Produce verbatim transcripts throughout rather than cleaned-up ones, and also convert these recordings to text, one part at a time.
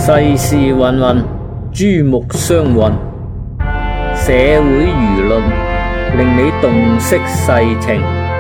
世事芸芸，珠目相混，社會輿論令你洞悉世情。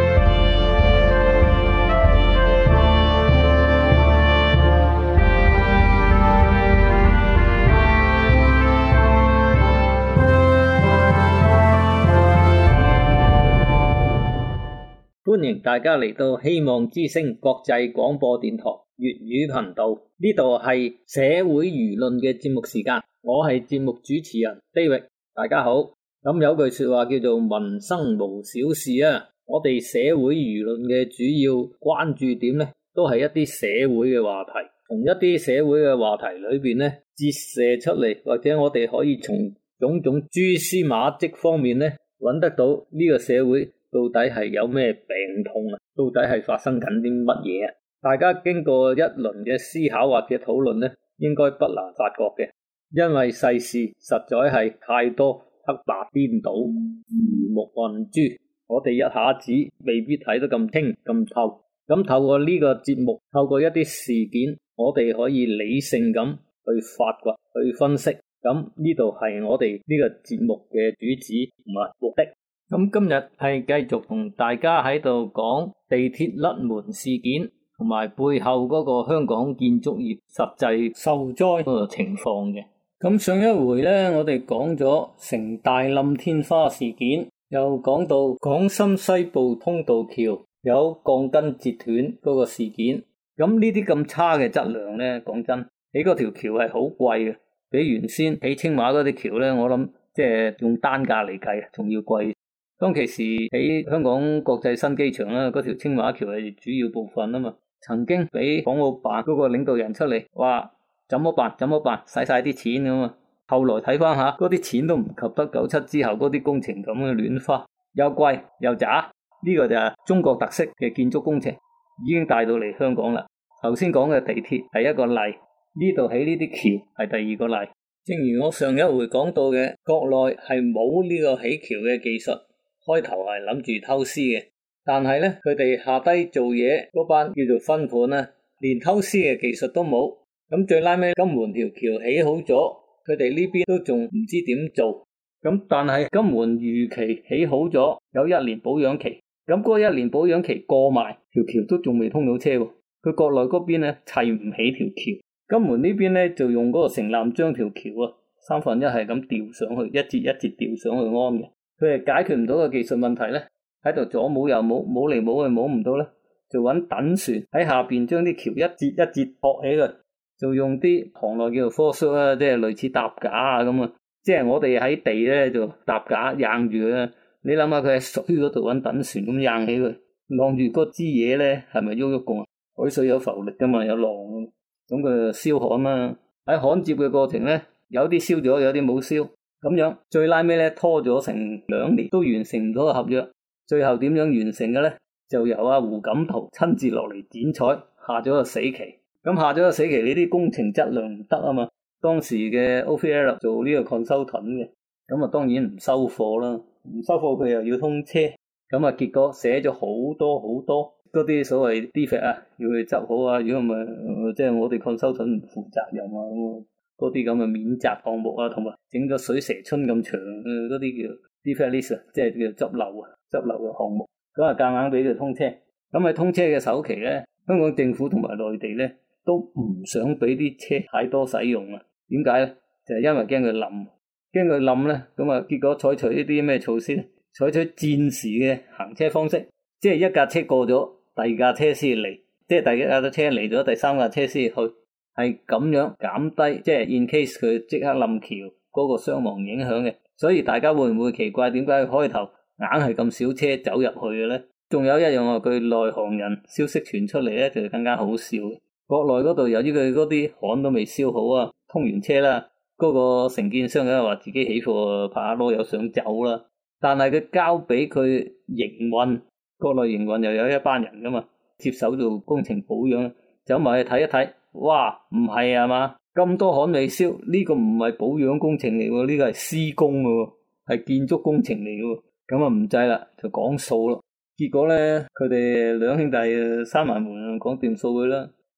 歡迎大家嚟到希望之聲國際廣播電台粵語頻道，呢度係社會輿論嘅節目時間，我係節目主持人 David， 大家好。咁有句說話叫做民生無小事啊，我哋社會輿論嘅主要關注點呢，都係一啲社會嘅話題，從一啲社會嘅話題裏邊呢，折射出嚟，或者我哋可以從種種蛛絲馬跡方面呢，揾得到呢個社會到底係有咩病痛啊？到底係發生緊啲乜嘢啊？大家經過一輪嘅思考或者討論呢，應該不難發覺嘅，因為世事實在係太多黑白顛倒、魚目混珠，我哋一下子未必睇得咁清咁透。咁透過呢個節目，透過一啲事件，我哋可以理性咁去發掘、去分析。咁呢度係我哋呢個節目嘅主旨同埋目的。咁今日係繼續同大家喺度講地鐵甩門事件同埋背後嗰個香港建築業實際受災嗰個情況嘅。咁上一回呢，我哋講咗城大冧天花事件，又講到廣深西部通道橋有鋼筋截斷嗰個事件。咁呢啲咁差嘅質量呢，講真，起嗰條橋係好貴嘅，比原先起青馬嗰啲橋呢，我諗即係用單價嚟計，仲要貴。當其時喺香港國際新機場啦，嗰條青馬橋係主要部分啊嘛，曾經俾港澳辦嗰個領導人出嚟話怎麼辦怎麼辦，使晒啲錢咁啊。後來睇翻下，嗰啲錢都唔及得九七之後嗰啲工程咁嘅亂花，又貴又渣。呢個就係中國特色嘅建築工程，已經帶到嚟香港啦。頭先講嘅地鐵係一個例，呢度起呢啲橋係第二個例。正如我上一回講到嘅，國內係冇呢個起橋嘅技術。開頭係諗住偷師嘅，但係咧佢哋下低做嘢嗰班叫做分判啦，連偷師嘅技術都冇。咁最拉尾金門條橋起好咗，佢哋呢邊都仲唔知點做。咁但係金門如期起好咗，有一年保養期。咁嗰一年保養期過埋，條橋都仲未通到車。佢國內嗰邊咧砌唔起條橋，金門呢邊咧就用嗰個城南將條橋啊，三分一係咁吊上去，一節一節吊上去安嘅。佢係解決唔到個技術問題咧，喺度左冇右冇，冇嚟冇去冇唔到咧，就揾躉船喺下邊將啲橋一節一節駁起佢，就用啲行內叫做 force 啦，即係類似搭架啊咁啊，即係我哋喺地咧就搭架硬住佢。你諗下佢喺水嗰度揾躉船咁硬起佢，晾住嗰支嘢咧係咪喐喐共啊？海水有浮力噶嘛，有浪，咁佢就燒焊啦。喺焊接嘅過程咧，有啲燒咗，有啲冇燒。咁樣最拉尾咧拖咗成兩年都完成唔到個合約，最後點樣完成嘅咧？就由阿胡錦濤親自落嚟剪彩，下咗個死期。咁下咗個死期，呢啲工程質量唔得啊嘛。當時嘅 O V L 做呢個 consultant 嘅，咁啊當然唔收貨啦，唔收貨佢又要通車，咁啊結果寫咗好多好多嗰啲所謂 defect 啊，要去執好啊，如果唔係即係我哋 consultant 唔負責任啊咁。嗰啲咁嘅免責項目啊，同埋整咗水蛇春咁長嘅嗰啲叫 defect list 啊，即係叫執漏啊，執漏嘅項目，咁啊夾硬俾佢通車。咁喺通車嘅首期咧，香港政府同埋內地咧都唔想俾啲車太多使用啊。點解咧？就係因為驚佢冧，驚佢冧咧，咁啊結果採取呢啲咩措施咧？採取戰時嘅行車方式，即係一架車過咗，第二架車先嚟，即係第一架車嚟咗，第三架車先去。係咁樣減低，即係 in case 佢即刻冧橋嗰個傷亡影響嘅。所以大家會唔會奇怪點解開頭硬係咁少車走入去嘅咧？仲有一樣話佢內行人消息傳出嚟咧，就更加好笑嘅。國內嗰度由於佢嗰啲焊都未燒好啊，通完車啦，嗰個承建商梗係話自己起貨拍下籮柚想走啦。但係佢交俾佢營運，國內營運又有一班人噶嘛，接手做工程保養，走埋去睇一睇。哇，唔係啊嘛，咁多焊未燒，呢個唔係保養工程嚟喎，呢個係施工喎，係建築工程嚟嘅，咁啊唔制啦，就講數咯。結果咧，佢哋兩兄弟閂埋門講掂數佢啦。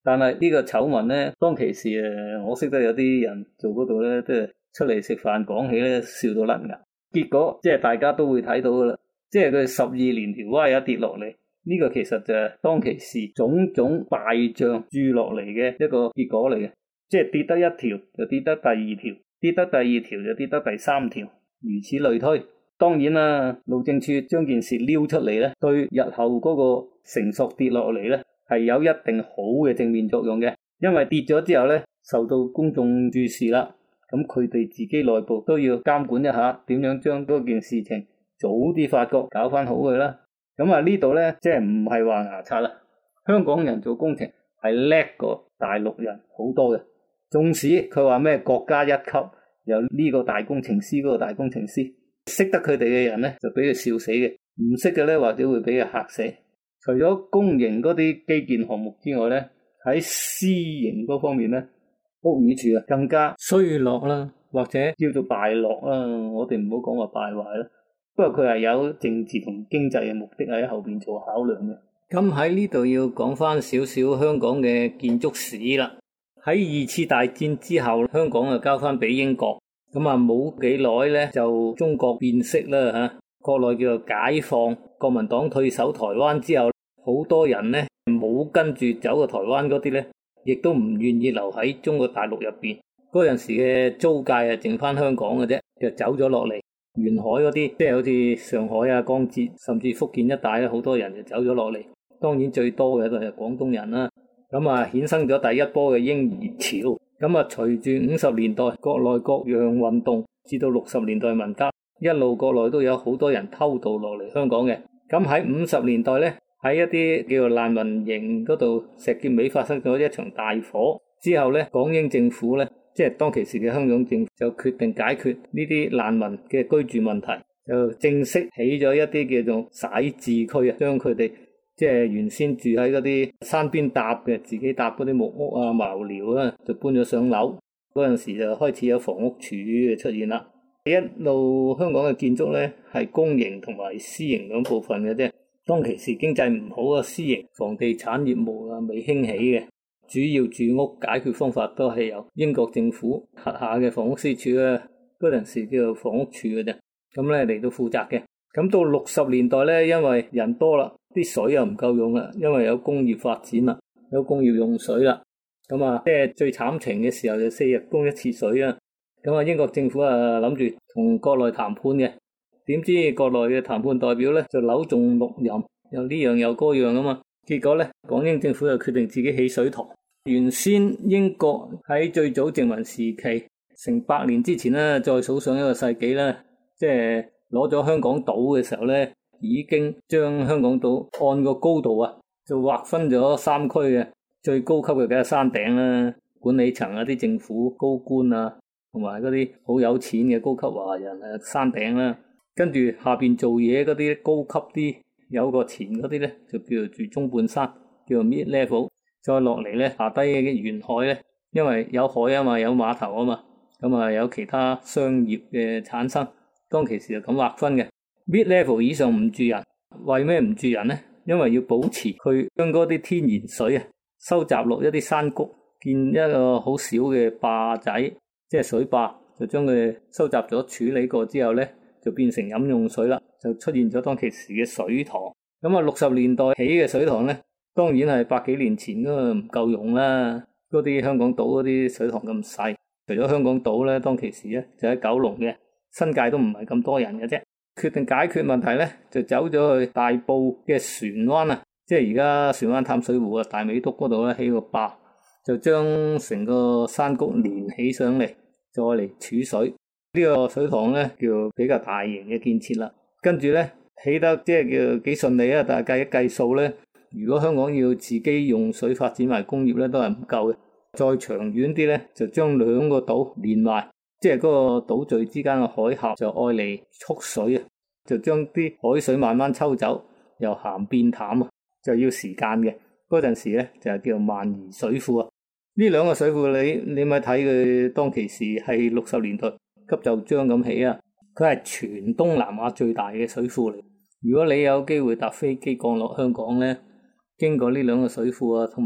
但係呢個醜聞咧，當其時誒，我識得有啲人做嗰度咧，即係出嚟食飯講起咧，笑到甩牙。結果即係大家都會睇到噶啦，即係佢十二連條歪一跌落嚟，呢個其實就係當其時種種敗象鑄落嚟嘅一個結果嚟嘅。即係跌得一條就跌得第二條，跌得第二條就跌得第三條，如此類推。當然啦，路政署將件事撩出嚟咧，對日後嗰個繩索跌落嚟咧，係有一定好嘅正面作用嘅。因為跌咗之後咧，受到公眾注視啦，咁佢哋自己內部都要監管一下，點樣將嗰件事情早啲發覺，搞翻好佢啦。咁啊呢度咧，即係唔係話牙刷啦，香港人做工程係叻過大陸人好多嘅。縱使佢話咩國家一級，有呢個大工程師，嗰個大工程師，識得佢哋嘅人咧就俾佢笑死嘅，唔識嘅咧或者會俾佢嚇死。除咗公營嗰啲基建項目之外咧，喺私營嗰方面咧，屋宇署啊更加衰落啦，或者叫做敗落啦。我哋唔好講話敗壞啦，不過佢係有政治同經濟嘅目的喺後邊做考量嘅。咁喺呢度要講翻少少香港嘅建築史啦。喺二次大戰之後，香港就交翻俾英國，咁啊冇幾耐咧就中國變色啦吓，國內叫做解放，國民黨退守台灣之後，好多人咧冇跟住走過台灣嗰啲咧，亦都唔願意留喺中國大陸入邊。嗰陣時嘅租界啊，剩翻香港嘅啫，就走咗落嚟沿海嗰啲，即係好似上海啊、江浙甚至福建一帶咧，好多人就走咗落嚟。當然最多嘅都係廣東人啦。咁啊，衍生咗第一波嘅嬰兒潮。咁啊，隨住五十年代國內各樣運動，至到六十年代文革，一路國內都有好多人偷渡落嚟香港嘅。咁喺五十年代咧，喺一啲叫做難民營嗰度，石硤尾發生咗一場大火之後咧，港英政府咧，即係當其時嘅香港政府就決定解決呢啲難民嘅居住問題，就正式起咗一啲叫做徙置區啊，將佢哋即係原先住喺嗰啲山邊搭嘅，自己搭嗰啲木屋啊、茅寮啊，就搬咗上樓。嗰陣時就開始有房屋署嘅出現啦。一路香港嘅建築咧係公營同埋私營兩部分嘅啫。當其時經濟唔好啊，私營房地產業務啊未興起嘅，主要住屋解決方法都係由英國政府轄下嘅房屋司署啊，嗰陣時叫做房屋署嘅啫，咁咧嚟到負責嘅。咁到六十年代咧，因為人多啦，啲水又唔夠用啦，因為有工業發展啦，有工業用水啦。咁啊，即係最慘情嘅時候就四日供一次水啊。咁啊，英國政府啊諗住同國內談判嘅，點知國內嘅談判代表咧就扭盡六壬，又呢樣又嗰樣啊嘛。結果咧，港英政府就決定自己起水塘。原先英國喺最早殖民時期，成百年之前咧，再數上一個世紀啦，即係攞咗香港島嘅時候咧，已經將香港島按個高度啊，就劃分咗三區嘅。最高級嘅梗係山頂啦，管理層啊、啲政府高官啊，同埋嗰啲好有錢嘅高級華人啊，山頂啦。跟住下邊做嘢嗰啲高級啲，有個田嗰啲咧，就叫做住中半山，叫做 mid level。再落嚟咧，下低嘅沿海咧，因為有海啊嘛，有碼頭啊嘛，咁啊有其他商業嘅產生。當其時就咁劃分嘅。mid level 以上唔住人，為咩唔住人咧？因為要保持佢將嗰啲天然水啊收集落一啲山谷，建一個好小嘅壩仔，即係水壩，就將佢收集咗處理過之後咧，就變成飲用水啦，就出現咗當其時嘅水塘。咁啊，六十年代起嘅水塘咧，當然係百幾年前都唔夠用啦。嗰啲香港島嗰啲水塘咁細，除咗香港島咧，當其時咧就喺九龍嘅，新界都唔係咁多人嘅啫。決定解決問題咧，就走咗去大埔嘅船灣啊，即係而家船灣淡水湖啊、大美督嗰度咧起個壩，就將成個山谷連起上嚟，再嚟儲水。呢、這個水塘咧叫比較大型嘅建設啦。跟住咧起得即係叫幾順利啊，但係計一計數咧，如果香港要自己用水發展埋工業咧，都係唔夠嘅。再長遠啲咧，就將兩個島連埋。即係嗰個島嶼之間嘅海峽就愛嚟蓄水啊，就將啲海水慢慢抽走，由鹹變淡啊，就要時間嘅。嗰陣時咧就係叫做萬宜水庫啊。呢兩個水庫你你咪睇佢當其時係六十年代急就章咁起啊，佢係全東南亞最大嘅水庫嚟。如果你有機會搭飛機降落香港咧，經過呢兩個水庫啊，同埋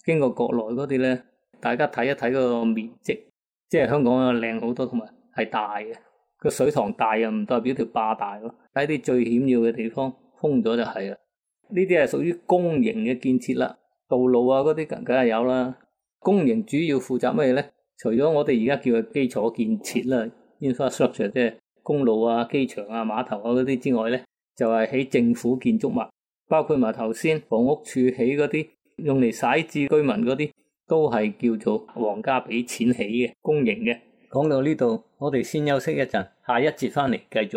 經過國內嗰啲咧，大家睇一睇個面積，即係香港啊靚好多，同埋係大嘅。個水塘大又唔代表條壩大咯，喺啲最險要嘅地方封咗就係啦。呢啲係屬於公營嘅建設啦，道路啊嗰啲梗梗係有啦。公營主要負責咩咧？除咗我哋而家叫嘅基礎建設啦 ，infrastructure 即係公路啊、機場啊、碼頭啊嗰啲之外咧，就係起政府建築物，包括埋頭先房屋處起嗰啲用嚟徙置居民嗰啲，都係叫做皇家俾錢起嘅公營嘅。講到呢度，我哋先休息一陣，下一節翻嚟繼續。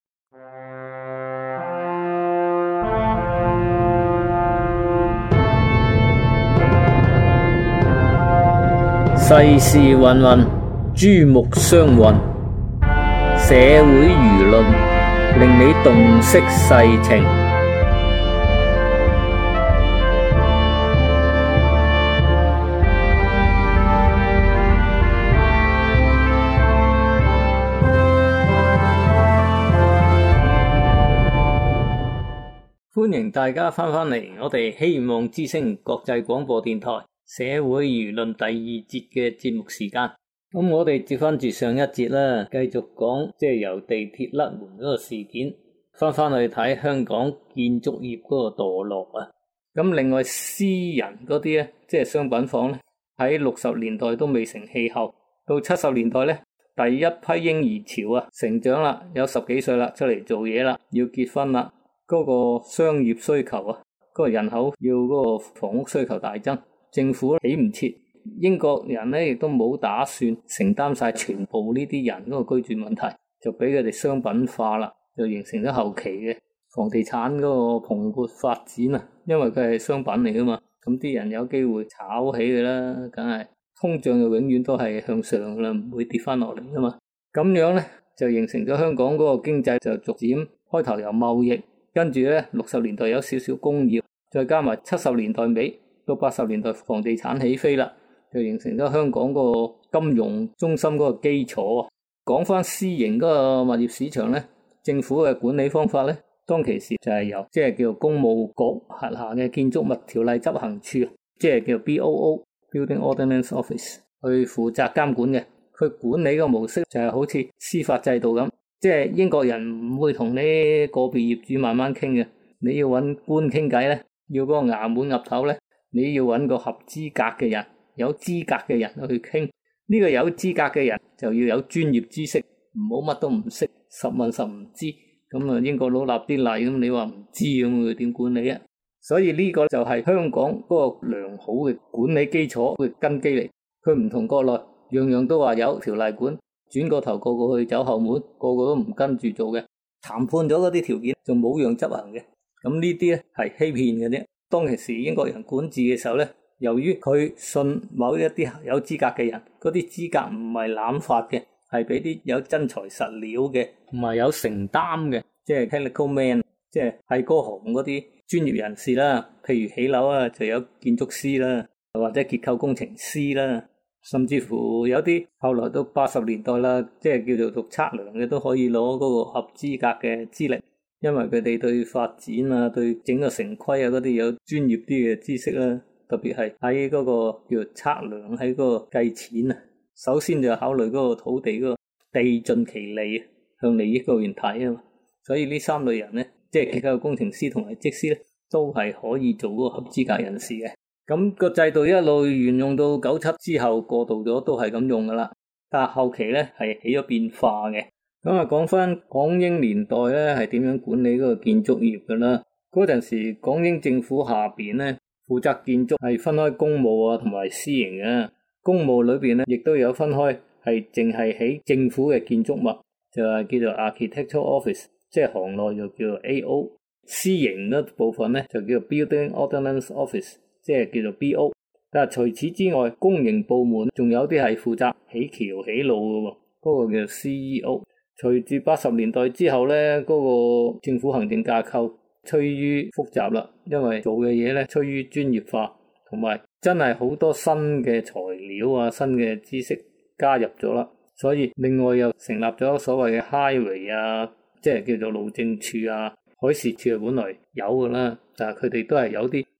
世事芸芸，珠目相混，社會輿論令你洞悉世情。歡迎大家翻返嚟，我哋希望之聲國際廣播電台社會輿論第二節嘅節目時間。咁我哋接翻住上一節啦，繼續講即係由地鐵甩門嗰個事件，翻翻去睇香港建築業嗰個墮落啊。咁另外私人嗰啲咧，即係商品房咧，喺六十年代都未成氣候，到七十年代咧，第一批嬰兒潮啊，成長啦，有十幾歲啦，出嚟做嘢啦，要結婚啦。嗰個商業需求啊，嗰個人口要嗰個房屋需求大增，政府起唔切，英國人咧亦都冇打算承擔晒全部呢啲人嗰個居住問題，就俾佢哋商品化啦，就形成咗後期嘅房地產嗰個蓬勃發展啊。因為佢係商品嚟噶嘛，咁啲人有機會炒起佢啦，梗係通脹就永遠都係向上噶啦，唔會跌翻落嚟噶嘛。咁樣咧就形成咗香港嗰個經濟就逐漸開頭由貿易。跟住咧，六十年代有少少工業，再加埋七十年代尾到八十年代房地產起飛啦，就形成咗香港個金融中心嗰個基礎。講翻私營嗰個物業市場咧，政府嘅管理方法咧，當其時就係由即係叫做公務局轄下嘅建築物條例執行處，即係叫 B O O（Building Ordnance Office） 去負責監管嘅。佢管理個模式就係好似司法制度咁。即係英國人唔會同呢個別業主慢慢傾嘅，你要揾官傾偈咧，要嗰個衙門岌頭咧，你要揾個合資格嘅人，有資格嘅人去傾。呢個有資格嘅人就要有專業知識，唔好乜都唔識，十問十唔知。咁啊，英國佬立啲例咁，你話唔知咁佢點管理啊？所以呢個就係香港嗰個良好嘅管理基礎嘅根基嚟。佢唔同國內，樣樣都話有條例管。轉個頭個個去走後門，個個都唔跟住做嘅，談判咗嗰啲條件就冇樣執行嘅。咁呢啲咧係欺騙嘅啫。當其時英國人管治嘅時候咧，由於佢信某一啲有資格嘅人，嗰啲資格唔係濫發嘅，係俾啲有真材實料嘅，唔係有承擔嘅，即係 technical man， 即係係嗰行嗰啲專業人士啦。譬如起樓啊，就有建築師啦，或者結構工程師啦。甚至乎有啲後來到八十年代啦，即係叫做讀測量嘅都可以攞嗰個合資格嘅資歷，因為佢哋對發展啊、對整個城規啊嗰啲有專業啲嘅知識啦。特別係喺嗰個叫做測量，喺嗰個計錢啊，首先就考慮嗰個土地嗰個地盡其利，向利益嗰邊睇啊嘛。所以呢三類人咧，即係結構工程師同埋則師咧，都係可以做嗰個合資格人士嘅。咁個制度一路沿用到九七之後過渡咗，都係咁用噶啦。但係後期咧係起咗變化嘅。咁啊，講翻港英年代咧係點樣管理嗰個建築業噶啦？嗰陣時港英政府下邊咧負責建築係分開公務啊同埋私營嘅。公務裏邊咧亦都有分開，係淨係起政府嘅建築物，就係叫做 Architectural Office， 即係行內就叫做 A O。私營嗰部分咧就叫做 Building Ordnance Office。即係叫做 B O， 但係除此之外，公營部門仲有啲係負責起橋起路嘅喎，嗰個叫做 C E O。隨住八十年代之後咧，嗰個政府行政架構趨於複雜啦，因為做嘅嘢咧趨於專業化，同埋真係好多新嘅材料啊、新嘅知識加入咗啦，所以另外又成立咗所謂嘅 highway 啊，即係叫做路政處啊、海事處啊，本來有嘅啦，但係佢哋都係有啲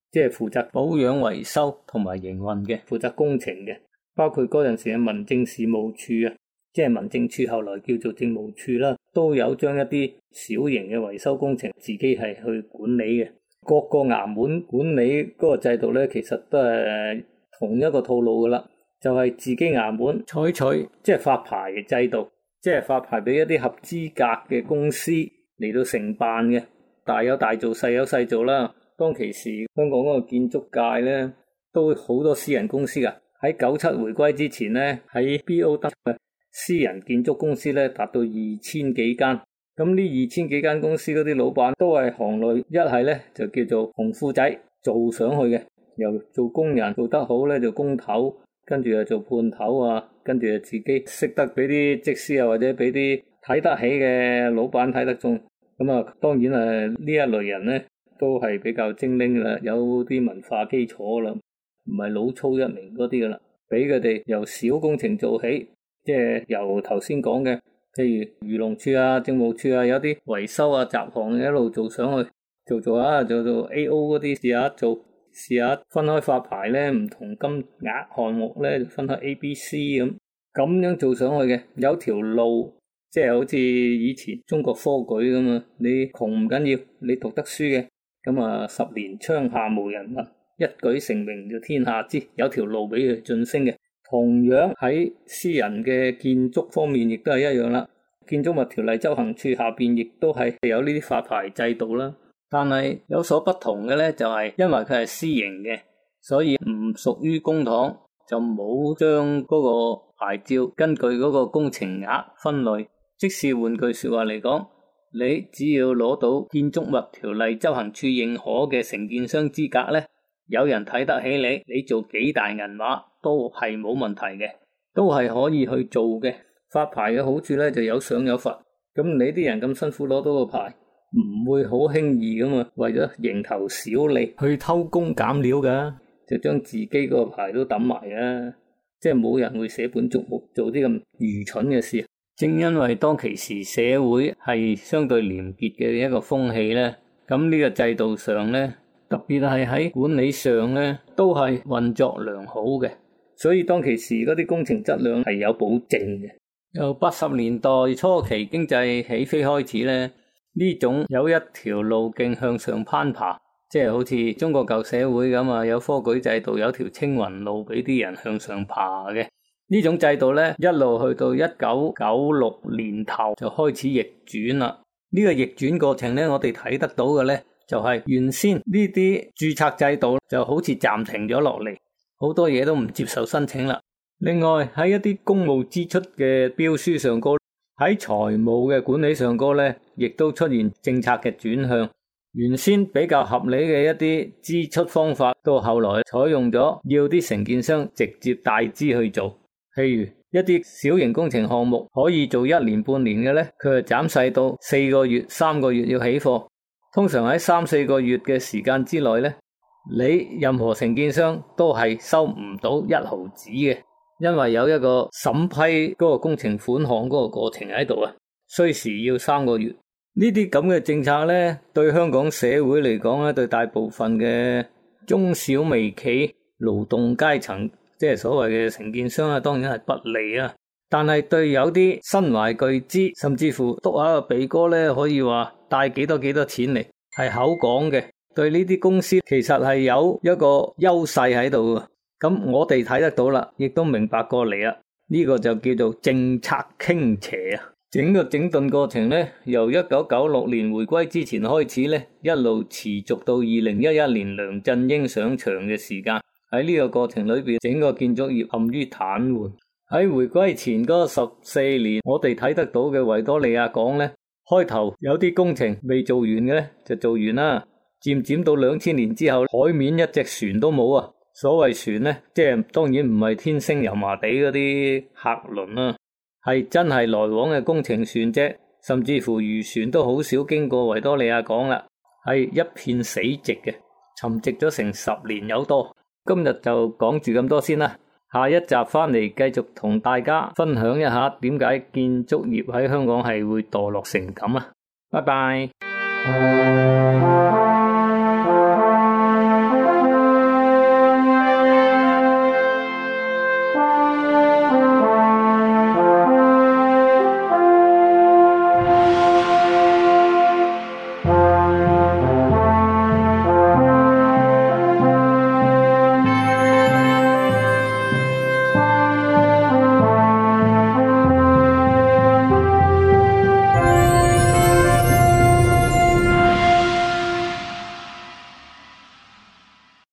即係負責保養維修同埋營運嘅，負責工程嘅，包括嗰陣時嘅民政事務處啊，即係民政處後來叫做政務處啦，都有將一啲小型嘅維修工程自己係去管理嘅。各個衙門管理嗰個制度咧，其實都係同一個套路噶啦，就係、是、自己衙門採取即係發牌嘅制度，即係發牌俾一啲合資格嘅公司嚟到承辦嘅，大有大做，細有細做啦。當其時香港嗰個建築界咧，都好多私人公司噶。喺九七回歸之前咧，喺 B O W 嘅私人建築公司咧達到二千幾間。咁呢二千幾間公司嗰啲老闆都係行內，一係咧就叫做紅褲仔做上去嘅，由做工人做得好咧就工頭，跟住又做判頭啊，跟住又自己識得俾啲則師啊，或者俾啲睇得起嘅老闆睇得中。咁啊，當然啊呢一類人咧都係比較精靈啦，有啲文化基礎啦，唔係老粗一名嗰啲噶啦，俾佢哋由小工程做起，即係由頭先講嘅，譬如漁農處啊、政務處啊，有啲維修啊、雜項一路做上去，做做下做做 A O 嗰啲，試下做，試下分開發牌咧，唔同金額項目咧就分開 A、B、C 咁，咁樣做上去嘅，有條路。即係好似以前中國科舉咁啊，你窮唔緊要，你讀得書嘅，咁啊十年窗下無人問，一舉成名就天下知，有條路俾佢晉升嘅。同樣喺私人嘅建築方面亦都係一樣啦，建築物條例執行處下邊亦都係有呢啲發牌制度啦。但係有所不同嘅咧，就係因為佢係私營嘅，所以唔屬於公帑，就冇將嗰個牌照根據嗰個工程額分類。即是換句說話嚟講，你只要攞到建築物條例執行處認可嘅承建商資格咧，有人睇得起你，你做幾大銀碼都係冇問題嘅，都係可以去做嘅。發牌嘅好處咧就有賞有罰，咁你啲人咁辛苦攞到個牌，唔會好輕易咁啊，為咗蠅頭小利去偷工減料噶，就將自己個牌都抌埋啊！即係冇人會捨本逐末做啲咁愚蠢嘅事。正因為當其時社會係相對廉潔嘅一個風氣咧，咁呢個制度上咧，特別係喺管理上咧，都係運作良好嘅，所以當其時嗰啲工程質量係有保證嘅。由八十年代初期經濟起飛開始咧，呢種有一條路徑向上攀爬，即係好似中國舊社會咁啊，有科舉制度，有條青雲路俾啲人向上爬嘅。呢種制度咧，一路去到一九九六年頭就開始逆轉啦。呢個逆轉過程咧，我哋睇得到嘅咧，就係原先呢啲註冊制度就好似暫停咗落嚟，好多嘢都唔接受申請啦。另外喺一啲公務支出嘅標書上高，喺財務嘅管理上高咧，亦都出現政策嘅轉向。原先比較合理嘅一啲支出方法，到後來採用咗要啲承建商直接大資去做。譬如一啲小型工程項目可以做一年半年嘅咧，佢就斬細到四個月、三個月要起貨。通常喺三四個月嘅時間之內咧，你任何承建商都係收唔到一毫子嘅，因為有一個審批嗰個工程款項嗰個過程喺度啊，需時要三個月。呢啲咁嘅政策咧，對香港社會嚟講咧，對大部分嘅中小微企、勞動階層，即係所謂嘅承建商啊，當然係不利啊。但係對有啲身懷巨資，甚至乎篤下個鼻哥咧，可以話帶幾多幾多錢嚟，係口講嘅。對呢啲公司其實係有一個優勢喺度嘅。咁我哋睇得到啦，亦都明白過嚟啦。呢個就叫做政策傾斜啊。整個整頓過程咧，由一九九六年回歸之前開始咧，一路持續到二零一一年梁振英上場嘅時間。喺呢個過程裏邊，整個建築業陷於癱瘓。喺回歸前嗰十四年，我哋睇得到嘅維多利亞港咧，開頭有啲工程未做完嘅咧，就做完啦。漸漸到兩千年之後，海面一隻船都冇啊！所謂船咧，即係當然唔係天星油麻地嗰啲客輪啊，係真係來往嘅工程船啫。甚至乎漁船都好少經過維多利亞港啦，係一片死寂嘅，沉寂咗成十年有多。今日就講住咁多先啦，下一集翻嚟繼續同大家分享一下點解建築業喺香港係會墮落成咁啊！拜拜。